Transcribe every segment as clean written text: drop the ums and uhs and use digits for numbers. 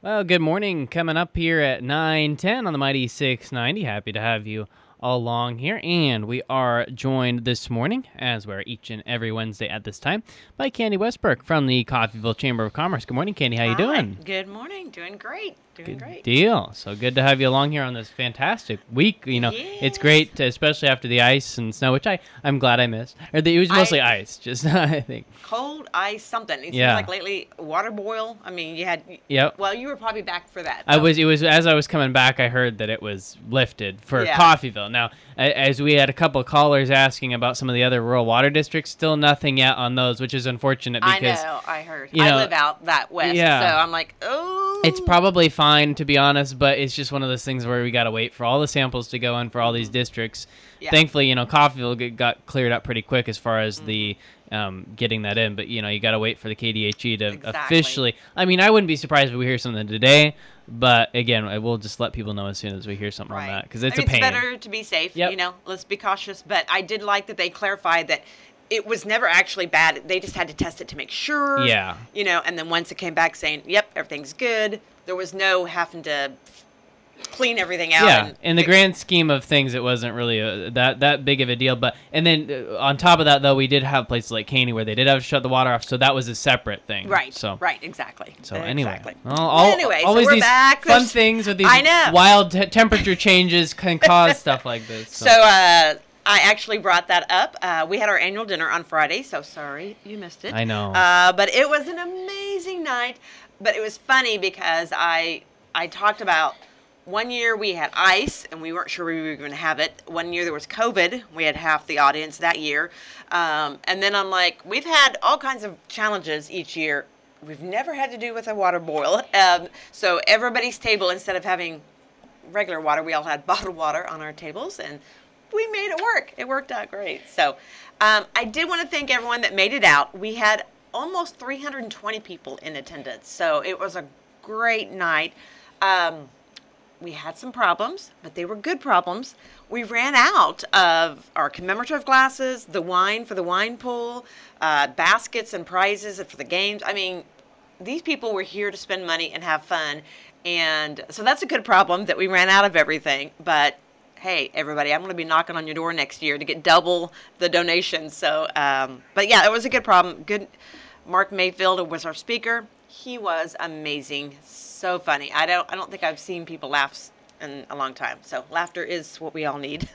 Well, good morning. Coming up here at 9:10 on the Mighty 690. Happy to have you all along here. And we are joined this morning, as we're each and every Wednesday at this time, by Candy Westbrook from the Coffeyville Chamber of Commerce. Good morning, Candy. How you doing? Good morning. Doing great. Good deal. So good to have you along here on this fantastic week. You know, It's Yes. great, especially after the ice and snow, which I'm glad I missed. It was mostly ice, just I think. Cold ice, something. It seems Yeah. like lately, water boil. I mean, you had. Yep. Well, you were probably back for that. It was as I was coming back, I heard that it was lifted for Yeah. Coffeyville. Now, as we had a couple of callers asking about some of the other rural water districts, still nothing yet on those, which is unfortunate because I know. I heard. you I know, live out that west, yeah. so I'm like, oh. it's probably fine, to be honest, but it's just one of those things where we got to wait for all the samples to go in for all these districts. Yeah. Thankfully, Coffeyville got cleared up pretty quick as far as the getting that in, but you got to wait for the KDHE to Exactly. officially. I mean, I wouldn't be surprised if we hear something today, but again, I will just let people know as soon as we hear something on that because it's I mean, a pain. It's better to be safe. Yep. Let's be cautious. But I did like that they clarified that it was never actually bad. They just had to test it to make sure. Yeah. And then once it came back saying, "Yep, everything's good," there was no having to clean everything out. Yeah, and in the fix- grand scheme of things, it wasn't really that big of a deal. But and then on top of that, though, we did have places like Caney where they did have to shut the water off, so that was a separate thing. Right. So Right. Exactly. So anyway, Exactly. always so we're these back. fun There's- things with these I know. wild temperature changes can cause stuff like this. So I actually brought that up. We had our annual dinner on Friday, so sorry you missed it. I know. But it was an amazing night. But it was funny because I talked about one year we had ice and we weren't sure we were going to have it. One year there was COVID. We had half the audience that year. And then I'm like, we've had all kinds of challenges each year. We've never had to do with a water boil. So everybody's table, instead of having regular water, we all had bottled water on our tables, and we made it work. It worked out great. So I did want to thank everyone that made it out. We had almost 320 people in attendance, so it was a great night. We had some problems, but they were good problems. We ran out of our commemorative glasses, the wine for the wine pool, baskets and prizes for the games. I mean, these people were here to spend money and have fun, and so that's a good problem that we ran out of everything. But hey, everybody, I'm going to be knocking on your door next year to get double the donations. So, but yeah, it was a good problem. Good. Mark Mayfield was our speaker. He was amazing. So funny. I don't think I've seen people laugh in a long time. So laughter is what we all need.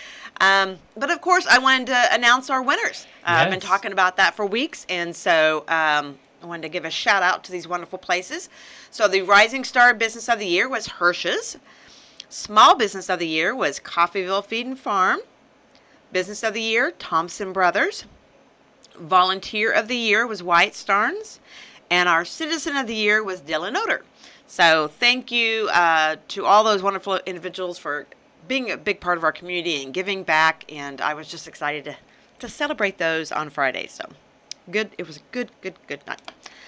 But of course, I wanted to announce our winners. I've been Yes. talking about that for weeks, and so I wanted to give a shout out to these wonderful places. So the Rising Star Business of the Year was Hirsch's. Small Business of the Year was Coffeyville Feed and Farm. Business of the Year, Thompson Brothers. Volunteer of the Year was Wyatt Starnes. And our Citizen of the Year was Dylan Oder. So thank you to all those wonderful individuals for being a big part of our community and giving back. And I was just excited to celebrate those on Friday. So good. It was a good night.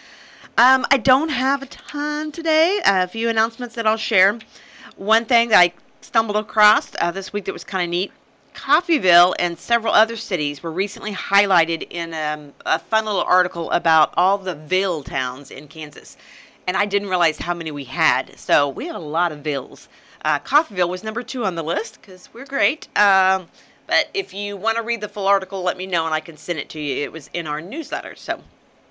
I don't have a ton today. A few announcements that I'll share. One thing that I stumbled across this week that was kind of neat. Coffeyville and several other cities were recently highlighted in a fun little article about all the Ville towns in Kansas. And I didn't realize how many we had. So we had a lot of Villes. Coffeyville was number 2 on the list because we're great. But if you want to read the full article, let me know and I can send it to you. It was in our newsletter. So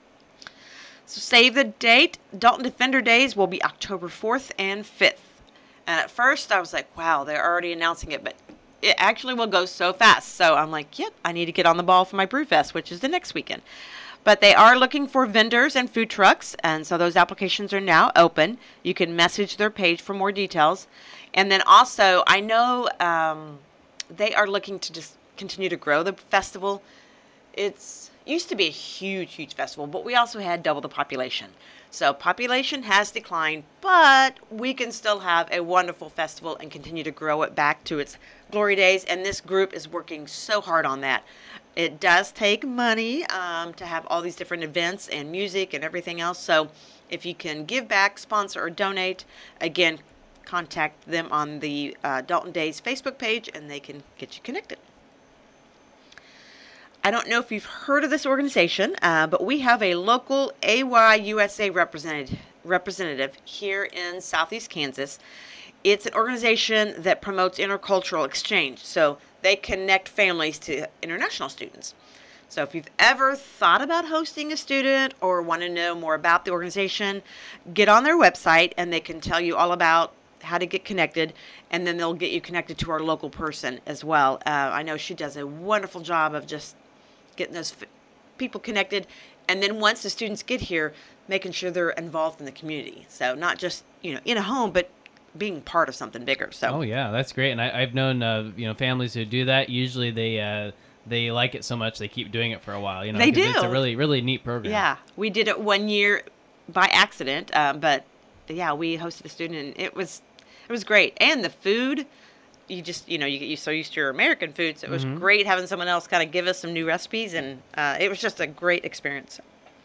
save the date. Dalton Defender Days will be October 4th and 5th. And at first I was like, wow, they're already announcing it. But it actually will go so fast. So I'm like, yep, I need to get on the ball for my Brewfest, which is the next weekend. But they are looking for vendors and food trucks, and so those applications are now open. You can message their page for more details. And then also, I know they are looking to just continue to grow the festival. It's used to be a huge festival, but we also had double the population. So population has declined, but we can still have a wonderful festival and continue to grow it back to its glory days. And this group is working so hard on that. It does take money to have all these different events and music and everything else. So if you can give back, sponsor, or donate, again, contact them on the Dalton Days Facebook page and they can get you connected. I don't know if you've heard of this organization, but we have a local AYUSA representative here in Southeast Kansas. It's an organization that promotes intercultural exchange. So they connect families to international students. So if you've ever thought about hosting a student or want to know more about the organization, get on their website and they can tell you all about how to get connected, and then they'll get you connected to our local person as well. I know she does a wonderful job of just getting those people connected, and then once the students get here, making sure they're involved in the community. So not just, in a home, but being part of something bigger. So. Oh yeah, that's great. And I've known families who do that. Usually they like it so much they keep doing it for a while. They do. It's a really, really neat program. Yeah, we did it one year by accident, but yeah, we hosted a student, and it was great. And the food, you just you get so used to your American food, so it was great having someone else kind of give us some new recipes, and it was just a great experience.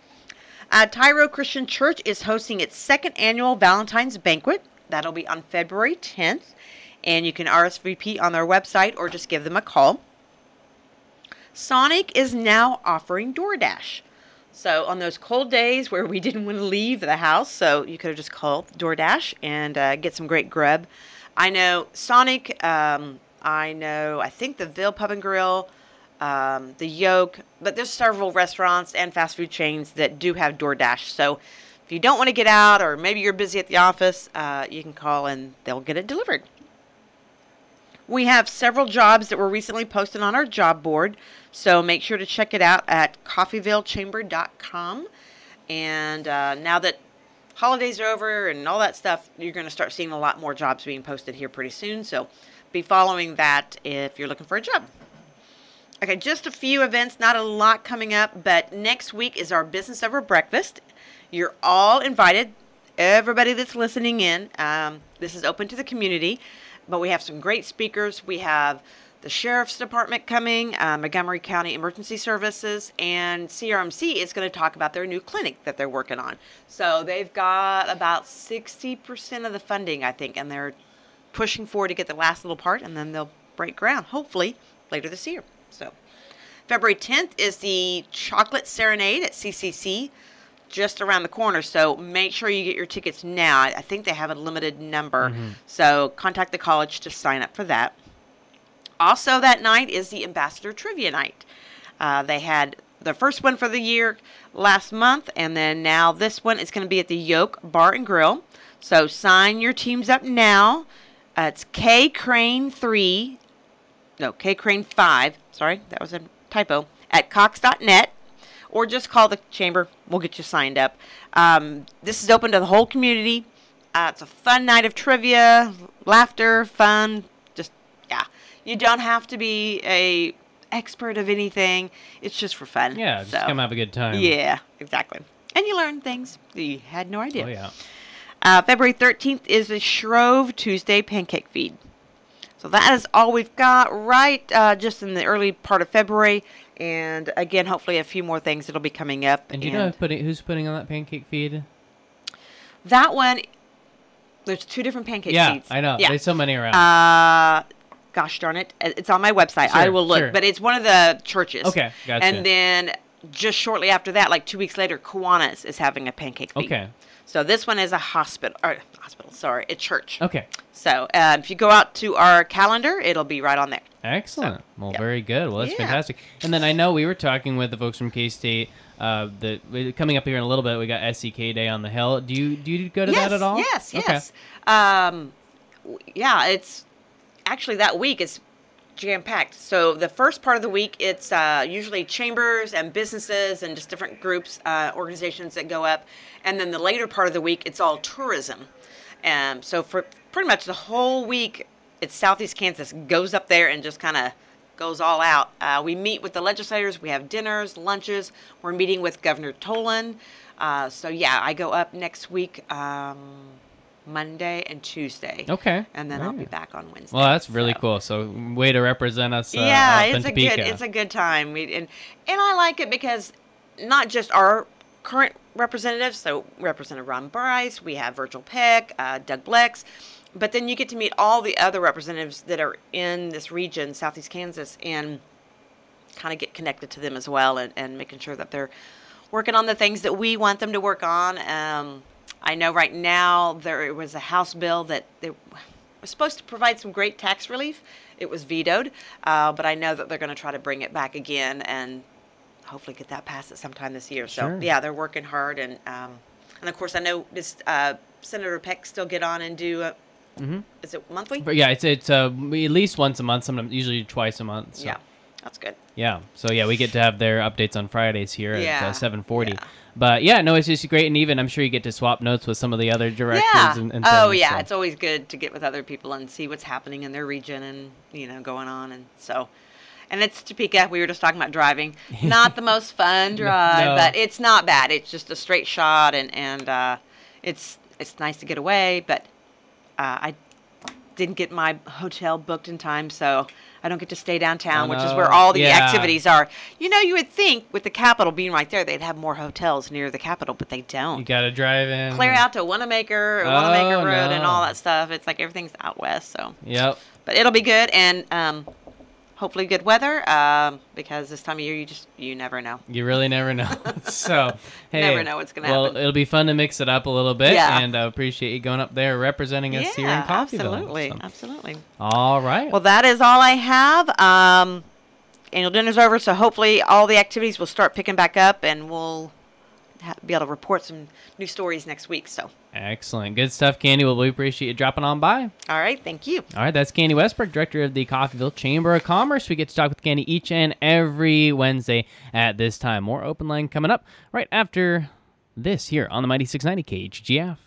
Tyro Christian Church is hosting its second annual Valentine's Banquet. That'll be on February 10th, and you can RSVP on their website or just give them a call. Sonic is now offering DoorDash. So on those cold days where we didn't want to leave the house, so you could have just called DoorDash and get some great grub. I know Sonic, I think the Ville Pub and Grill, the Yoke, but there's several restaurants and fast food chains that do have DoorDash. So if you don't want to get out, or maybe you're busy at the office, you can call and they'll get it delivered. We have several jobs that were recently posted on our job board, so make sure to check it out at coffeyvillechamber.com. And now that holidays are over and all that stuff, you're going to start seeing a lot more jobs being posted here pretty soon, so be following that if you're looking for a job. Okay, just a few events, not a lot coming up, but next week is our Business Over Breakfast. You're all invited, everybody that's listening in. This is open to the community. But we have some great speakers. We have the Sheriff's Department coming, Montgomery County Emergency Services, and CRMC is going to talk about their new clinic that they're working on. So they've got about 60% of the funding, I think, and they're pushing forward to get the last little part, and then they'll break ground, hopefully, later this year. So February 10th is the Chocolate Serenade at CCC, just around the corner, so make sure you get your tickets now. I think they have a limited number, so contact the college to sign up for that. Also that night is the Ambassador Trivia Night. They had the first one for the year last month, and then now this one is going to be at the Yoke Bar and Grill. So sign your teams up now. It's K Crane 5, sorry, that was a typo, at cox.net. Or just call the chamber. We'll get you signed up. This is open to the whole community. It's a fun night of trivia, laughter, fun. Just, yeah. You don't have to be a expert of anything. It's just for fun. Yeah, just come have a good time. Yeah, exactly. And you learn things that you had no idea. Oh, yeah. February 13th is the Shrove Tuesday Pancake Feed. So that is all we've got just in the early part of February. And again, hopefully a few more things that'll be coming up. And do you know who's putting on that pancake feed? That one, there's two different pancake feeds. Yeah, I know. Yeah. There's so many around. Gosh darn it. It's on my website. Sure, I will look. sure. But it's one of the churches. Okay, gotcha. And then just shortly after that, like 2 weeks later, Kiwanis is having a pancake feed. Okay. So this one is a a church. Okay. So if you go out to our calendar, it'll be right on there. Excellent. So, well, yeah. very good. Well, that's Yeah. fantastic. And then I know we were talking with the folks from K-State coming up here in a little bit. We got SCK Day on the Hill. Do you go to that at all? Yes. Okay. Yeah, it's actually that week is jam-packed. So the first part of the week, it's usually chambers and businesses and just different groups, organizations that go up. And then the later part of the week, it's all tourism. So for pretty much the whole week, it's Southeast Kansas goes up there and just kind of goes all out. We meet with the legislators. We have dinners, lunches. We're meeting with Governor Tolan. So yeah, I go up next week, Monday and Tuesday. Okay. And then I'll be back on Wednesday. Well, that's really cool. So way to represent us. Yeah, up in Topeka. it's a good time. And I like it because not just our current representatives, so Representative Ron Bryce, we have Virgil Peck, Doug Blex, but then you get to meet all the other representatives that are in this region, Southeast Kansas, and kind of get connected to them as well, and making sure that they're working on the things that we want them to work on. I know right now there was a House bill that they was supposed to provide some great tax relief. It was vetoed, but I know that they're going to try to bring it back again and hopefully get that passed at sometime this year. So Sure. yeah, they're working hard, and of course I know this Senator Peck still get on and do. Is it monthly? But yeah, it's at least once a month, sometimes usually twice a month. So. Yeah, that's good. Yeah. So yeah, we get to have their updates on Fridays here Yeah. at 7:40. Yeah. But yeah, no, it's just great, and even I'm sure you get to swap notes with some of the other directors. Yeah. And Oh things, yeah, so. it's always good to get with other people and see what's happening in their region and going on, and so. And it's Topeka. We were just talking about driving. Not the most fun drive, No. but it's not bad. It's just a straight shot, and it's nice to get away. But I didn't get my hotel booked in time, so I don't get to stay downtown, which is where all the activities are. You would think with the Capitol being right there, they'd have more hotels near the Capitol, but they don't. You got to drive in. Clear out to Wanamaker Road and no. all that stuff. It's like everything's out west, so. Yep. But it'll be good, and hopefully good weather, because this time of year you never know. You really never know. So, hey. Never know what's gonna Well, happen. it'll be fun to mix it up a little bit. Yeah. And I appreciate you going up there representing us here in Yeah, Coffeeville. absolutely, So, absolutely. all right. Well, that is all I have. Annual dinner's over, so hopefully all the activities will start picking back up, and we'll be able to report some new stories next week. So, Excellent. Good stuff, Candy. Well, we appreciate you dropping on by. all right, thank you. All right, that's Candy Westbrook, Director of the Coffeeville Chamber of Commerce. We get to talk with Candy each and every Wednesday at this time. More Open Line coming up right after this here on the Mighty 690 KHGF.